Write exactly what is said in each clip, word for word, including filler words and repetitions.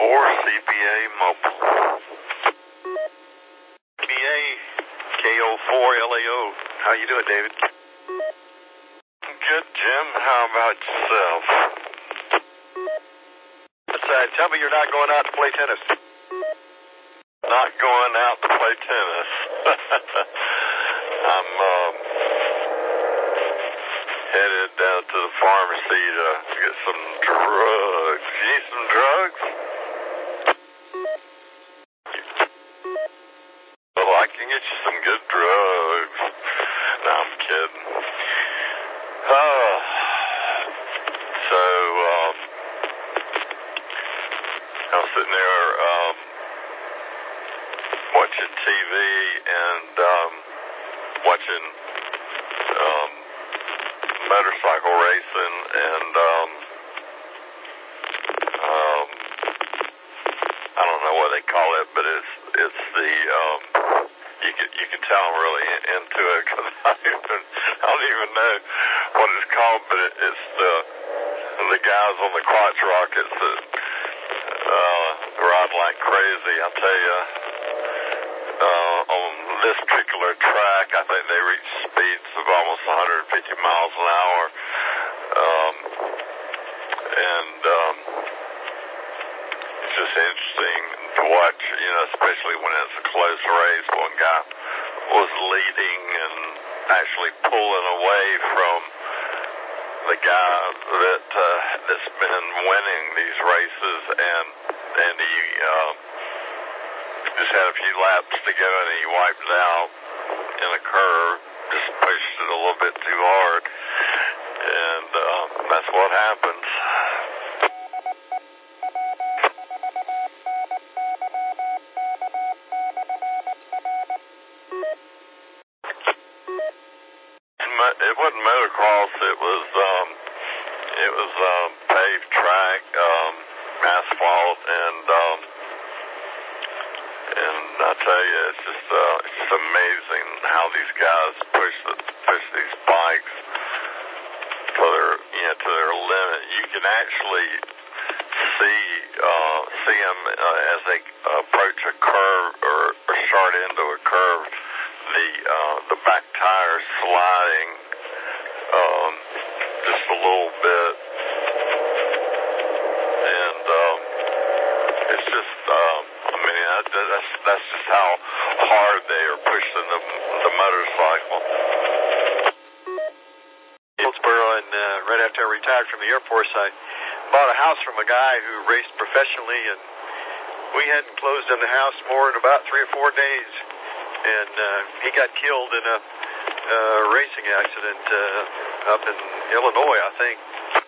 four C B A Mobile. C B A K O four L A O. How you doing, David? Good, Jim. How about yourself? Let's, uh, tell me you're not going out to play tennis. Not going out to play tennis. I'm um, headed down to the pharmacy to get some drugs. You need some drugs? Well, I can get you some good drugs. No, I'm kidding. Uh, so, um, I was sitting there, um, watching T V and, um, watching, um, motorcycle racing and, um, um, I don't know what they call it, but it's, it's the, um, you can, you can tell I'm really into it because I don't even, I don't even know what it's called, but it, it's the, the guys on the crotch rockets that, uh, ride like crazy, I tell you. Uh, on this particular track, I think they reach speeds of almost one hundred fifty miles an hour. Um, and, um, it's just interesting to watch, you know, especially when it's a close race. One guy was leading and actually pulling away from the guy that, uh, that's been winning these races, and, and he, um, just had a few laps to go, and he wiped it out in a curve, just pushed it a little bit too hard, and uh, that's what happens. It wasn't motocross, it was, um, it was um, paved track, um, asphalt, and, um, And I tell you, it's just uh, it's just amazing how these guys push the, push these bikes to their you know to their limit. You can actually see uh, see them uh, as they approach a curve or, or start into a curve. The uh, the back tires sliding um, just a little bit, and um, it's just. Um, I mean, that's, that's just how hard they are pushing the, the motorcycle. Hillsboro, and uh, right after I retired from the Air Force, I bought a house from a guy who raced professionally, and we hadn't closed on the house more than about three or four days. And uh, he got killed in a uh, racing accident uh, up in Illinois, I think.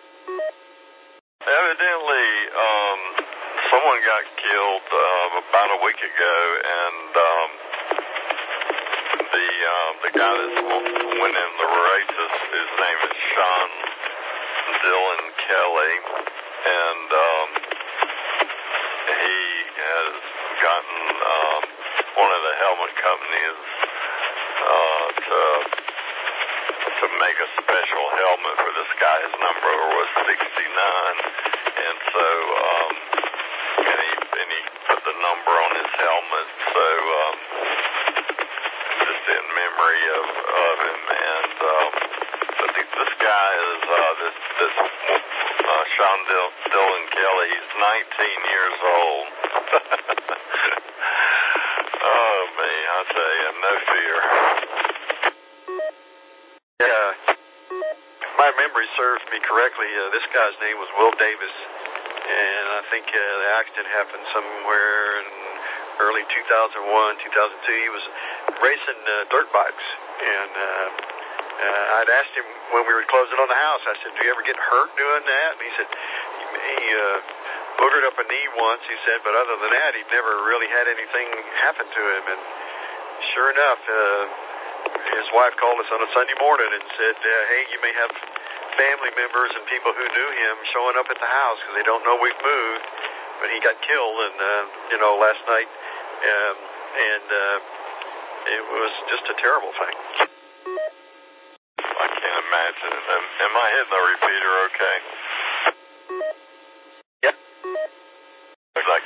Evidently, um... someone got killed uh, about a week ago, and um, the uh, the guy that's winning the races, his name is Sean Dylan Kelly, and um, he has gotten um, one of the helmet companies uh, to to make a special helmet for this guy. His number was sixty-nine, and so. Um, And he, and he put the number on his helmet, so um, just in memory of, of him. And um, I think this guy is uh, this this uh, Sean Dil- Dylan Kelly. He's nineteen years old. Oh man, I tell you, no fear. Yeah, if my memory serves me correctly, uh, this guy's name was Will Davis. And I think uh, the accident happened somewhere in early two thousand one, two thousand two. He was racing uh, dirt bikes. And uh, uh, I'd asked him when we were closing on the house, I said, do you ever get hurt doing that? And he said, he uh, boogered up a knee once, he said, but other than that, he'd never really had anything happen to him. And sure enough, uh, his wife called us on a Sunday morning and said, uh, hey, you may have family members and people who knew him showing up at the house because they don't know we've moved, but he got killed, and uh, you know, last night, um, and uh, it was just a terrible thing. I can't imagine. Am, am I hitting the repeater okay? Yep. Is that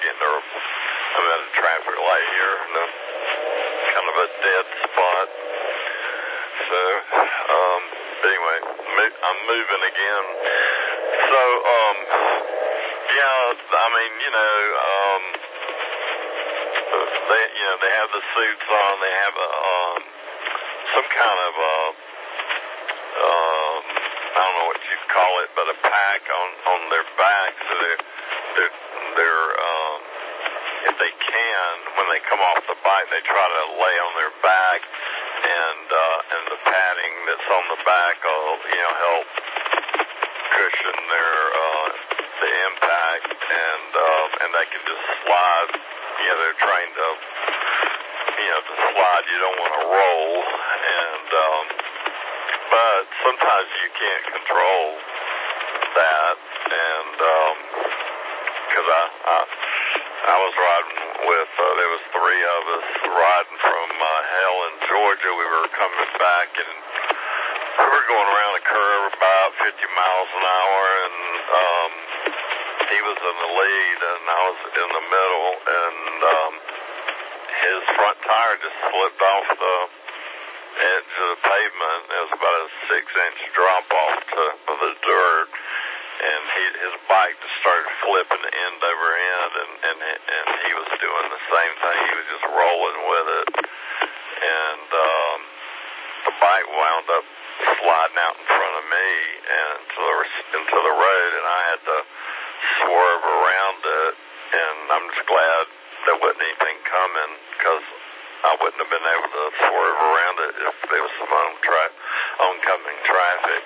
getting to, I'm at a traffic light here, and a, kind of a dead spot. So, um, anyway, I'm moving again. So, um, yeah, I mean, you know, um, they, you know, they have the suits on. They have a, um, some kind of, uh, um, I don't know what you'd call it, but a pack on, on their back. So they're, they're, they're, um, if they can, when they come off the bike, they try to lay on their back, and, uh, and the padding that's on the back will, you know, help cushion their, uh, the impact, and, um, and they can just slide. You know, they're trained to, you know, to slide. You don't want to roll, and, um, but sometimes you can't control that, and, um, cause I, I, I was riding with, uh, there was three of us riding from, uh, Helen, Georgia. We were coming back, and we were going around a curve about fifty miles an hour, and, um, he was in the lead, and I was in the middle, and, um, his front tire just slipped off the edge of the pavement. It was about a six-inch drop-off to the dirt, and he, his bike just started flipping end over end, and, and, and he was doing the same thing. He was just rolling with it, and um, the bike wound up sliding out in front of me and into the, into the road, and I had to swerve around it, and I'm just glad there wasn't anything coming, because I wouldn't have been able to swerve around it if there was some on tra- oncoming traffic.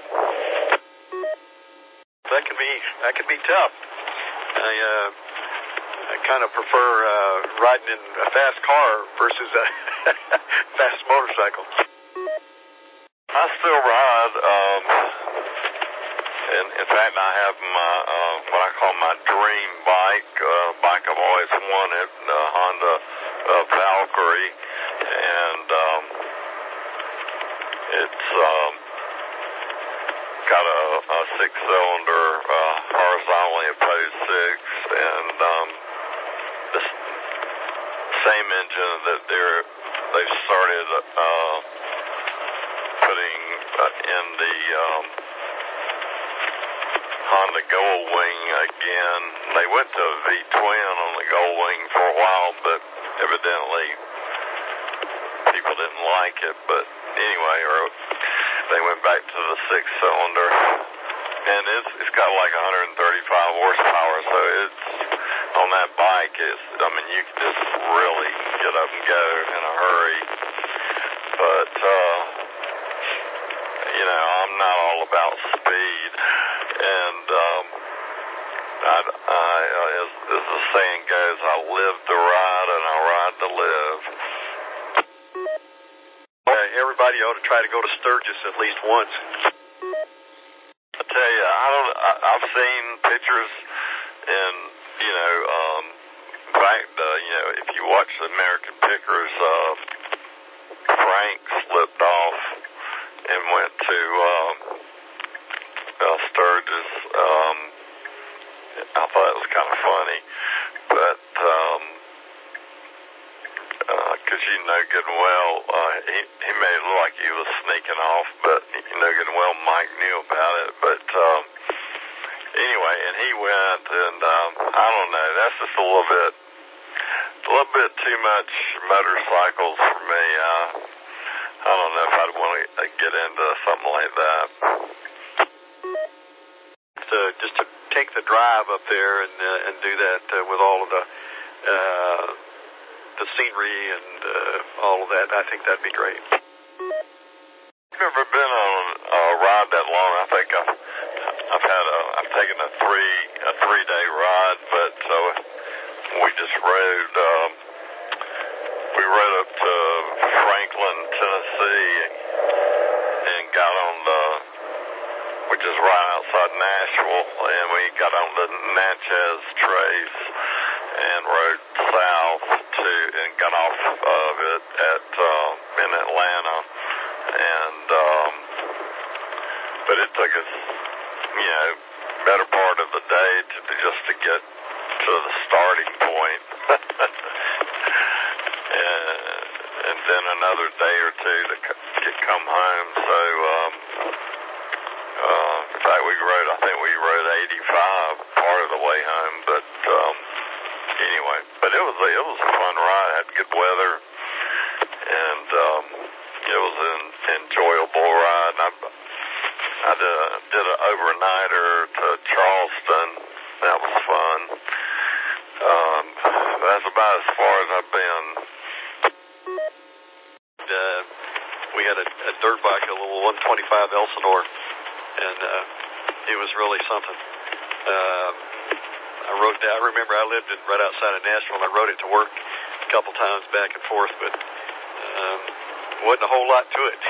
That can be that can be tough. I uh, I kind of prefer uh, riding in a fast car versus a fast motorcycle. I still ride. Um, and in fact, I have my uh, what I call my dream bike, uh, bike I've always wanted, the Honda uh, Valkyrie, and um, it's um, got a, a six-cylinder, uh, horizontally opposed six, and um, the same engine that they're they've started uh, putting uh, in the um, Honda Goldwing again. They went to a V-twin on the Goldwing for a while, but evidently people didn't like it. But anyway, or they went back to the six-cylinder, and it's it's got like one hundred thirty-five horsepower. So it's on that bike. It's I mean you can just really get up and go in a hurry. But uh, you know, I'm not all about speed. And um, I, I, as, as the saying goes, I live to ride and I ride to live. Uh, everybody ought to try to go to Sturgis at least once. I tell you, I don't. I, I've seen pictures, and you know, um, in fact, uh, you know, if you watch the American Pickers, uh, Frank slipped off and went to. Um, Uh, Sturgis. Um, I thought it was kind of funny, but um, uh, cause you know good and well, uh, he, he made it look like he was sneaking off, but you know good and well Mike knew about it, but um, anyway, and he went, and um, I don't know, that's just a little bit, a little bit too much motorcycles for me. Uh, I don't know if I'd want to get into something like that. To, just to take the drive up there and uh, and do that uh, with all of the uh, the scenery and uh, all of that, I think that'd be great. I've never been on a ride that long. I think I've I've had a I've taken a three a three day ride, but uh, we just rode um, we rode up to Franklin, Tennessee, and got on the. Which is right outside Nashville, and we got on the Natchez Trace and rode south to and got off of it at uh, in Atlanta, and um, but it took us, you know, better part of the day to, to just to get to the starting point. point. and, and then another day or two to get come home. So, um, uh, in fact, we rode, I think we rode eighty-five part of the way home, but, um, anyway, but it was a, it was a fun ride. Had good weather, and, um, it was an enjoyable ride. And I, I did, a, did an overnighter to Charleston. That was fun. Um, that's about as far as I've been. Uh, we had a, a dirt bike, a little one twenty-five Elsinore, and uh, it was really something. Uh, I rode that. I remember I lived in, right outside of Nashville, and I rode it to work a couple times back and forth, but um, wasn't a whole lot to it.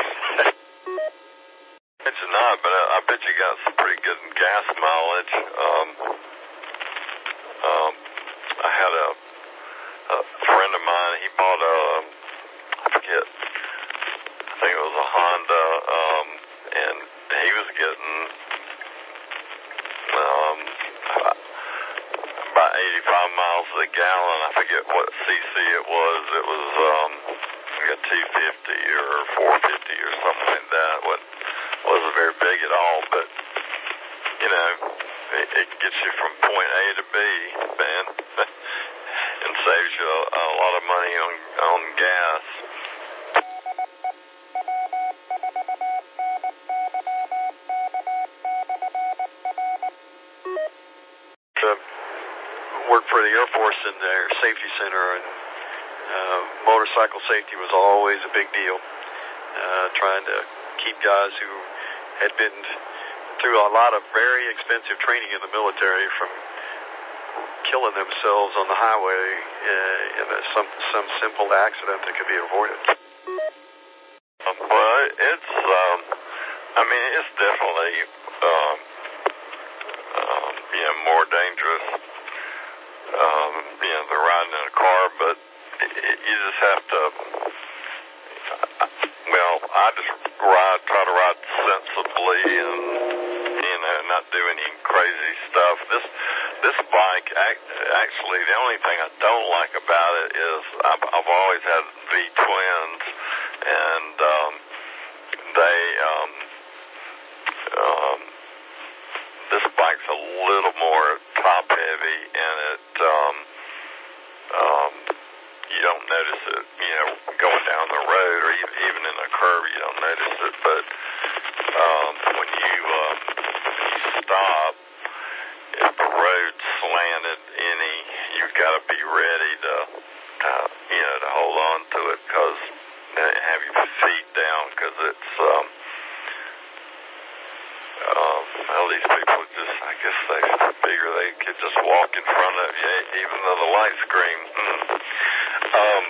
It's not, but I, I bet you got some pretty good gas mileage. Um, um, I had a, a friend of mine. He bought a, I forget, I think it was a Honda, um, and he was getting um, about eighty-five miles a gallon. I forget what C C it was. It was um, like a two fifty or four fifty or something like that. What wasn't very big at all, but you know, it, it gets you from point A to B, man, and saves you a, a lot of money on on gas. To work for the Air Force in their safety center, and uh, motorcycle safety was always a big deal. Uh, trying to keep guys who had been through a lot of very expensive training in the military from killing themselves on the highway uh, in a, some some simple accident that could be avoided. Um, well, it's um, I mean, it's definitely um, um, you know, more dangerous. Um, you know, than riding in a car, but it, it, you just have to. Well, I just ride, try to ride sensibly, and you know, not do any crazy stuff. This this bike, act, actually, the only thing I don't like about it is I've, I've always had V twins, and um, they um, um, this bike's a little more top heavy, and it um, um, you don't notice it, you know, going down the road or even, even in a curve, you don't notice it. But um, when you um, when you stop, if the road's slanted any, you've got to be ready to, to you know, to hold on to it, because have your feet down, because it's um, um, well, these people just, I guess they figure they could just walk in front of you, even though the lights scream. Mm. Um,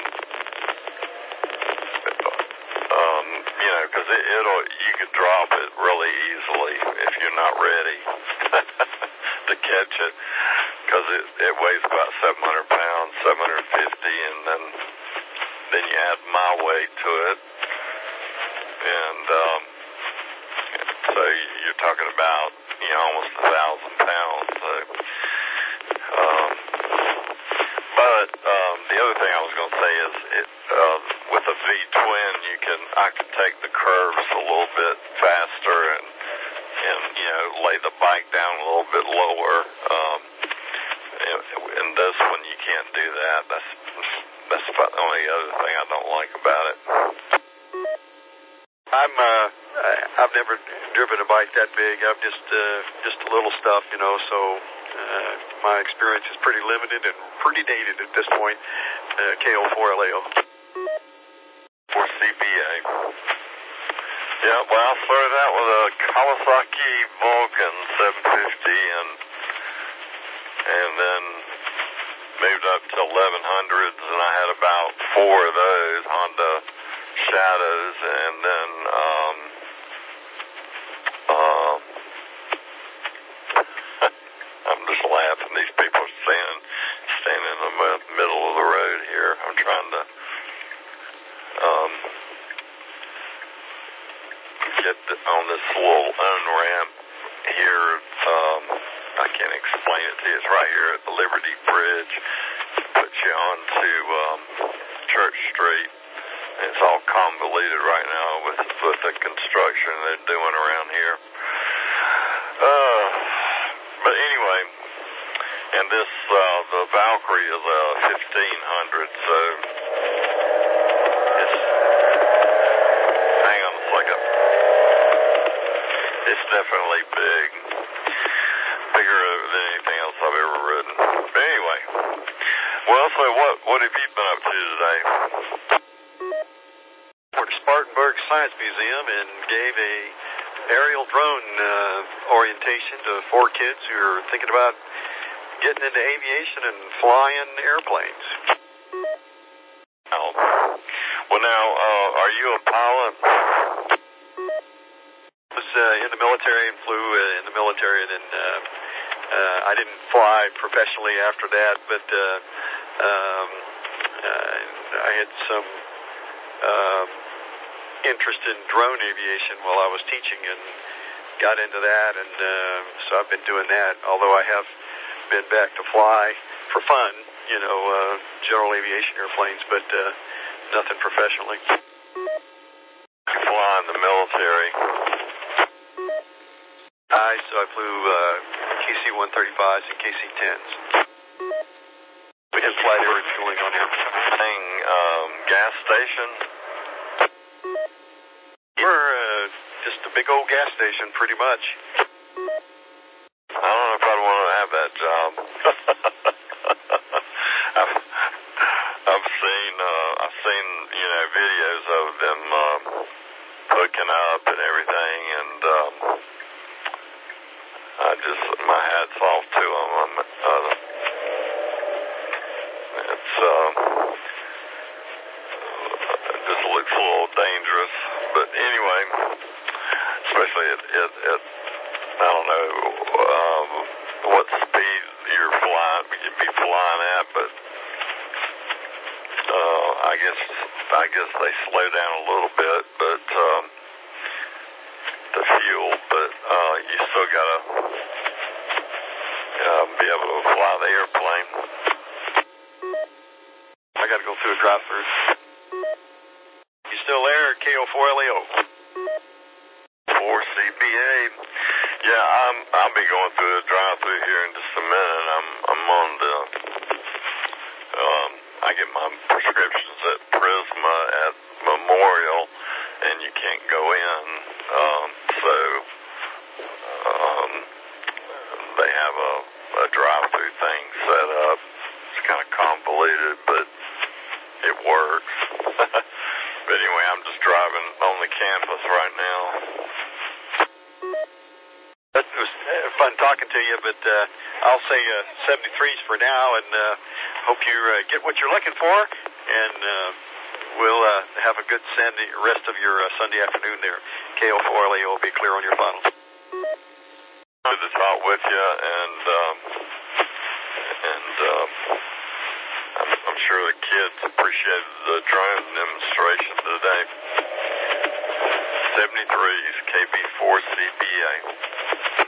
um, you know, because it, it'll, you could drop it really easily if you're not ready to catch it, because it, it weighs about seven hundred pounds, seven hundred fifty, and then then you add my weight to it, and um, so you're talking about, you know, almost a thousand pounds. So, um, but um, the other thing I was going to say is, it uh, with a V-twin, you can I can take the curves a little bit faster, and and you know, lay the bike down a little bit lower. Um, and, and this one, you can't do that. That's that's about the only other thing I don't like about it. I'm uh, I've never driven a bike that big. I've just uh, just a little stuff, you know. So uh, my experience is pretty limited and pretty dated at this point. Uh, K O four L A O For C B A. Yeah, well, I started out with a Kawasaki Vulcan seven fifty, and and then moved up to eleven hundreds, and I had about four of those Honda Shadows, and then um, um, I'm just laughing. These people are standing, standing in the middle of the road here. I'm trying to um, get the, on this little on-ramp here. Um, I can't explain it to you. It's right here at the Liberty Bridge. Put on to um, Church Street. It's all convoluted right now with, with the construction they're doing around here. Uh, but anyway, and this, uh, the Valkyrie is a fifteen hundred, so it's, hang on a second. It's definitely big. Bigger than anything else I've ever ridden. But anyway, well, so what, what have you been up to today? Went to Spartanburg Science Museum and gave a aerial drone uh, orientation to four kids who are thinking about getting into aviation and flying airplanes. Oh. Well, now, uh, are you a pilot? I was uh, in the military and flew uh, in the military, and then uh, uh, I didn't fly professionally after that, but uh, um, uh, I had some uh, interest in drone aviation while I was teaching and got into that, and uh, so I've been doing that, although I have been back to fly for fun, you know, uh, general aviation airplanes, but uh, nothing professionally. You fly in the military? I, so I flew uh, K C one thirty-fives and K C tens. We did flight air refueling on airplanes. Um, gas station? We're uh, just a big old gas station, pretty much. I don't know if I'd want to have that job. I've, I've seen, uh, I've seen, you know, videos of them um, hooking up and everything, and um, I just, my hat's off to them. I'm, uh, it's, um, it just looks a little dangerous, but anyway, especially at, at, at I don't know um, what speed you're flying, you'd be flying at, but uh, I guess I guess they slow down a little bit, but um, the fuel, but uh, you still gotta uh, be able to fly the airplane. I gotta go through a drive-through. You still there, K O four L A O? four C B A. Yeah, I'm, I'll be going through the drive-through here in just a minute. I'm, I'm on the, um, I get my prescriptions at Prisma at Memorial, and you can't go in. Um, so, um, they have a, a drive-through thing set up. It's kind of convoluted, but it works. But anyway, I'm just driving on the campus right now. It was fun talking to you, but uh, I'll say uh, seventy-threes for now, and uh, hope you uh, get what you're looking for, and uh, we'll uh, have a good Sunday, rest of your uh, Sunday afternoon there. K O four L A O will be clear on your funnel. Good to talk with you, and um, and um, I'm, I'm sure the kids appreciated the drone demonstration today. seventy-threes, K B four C B A.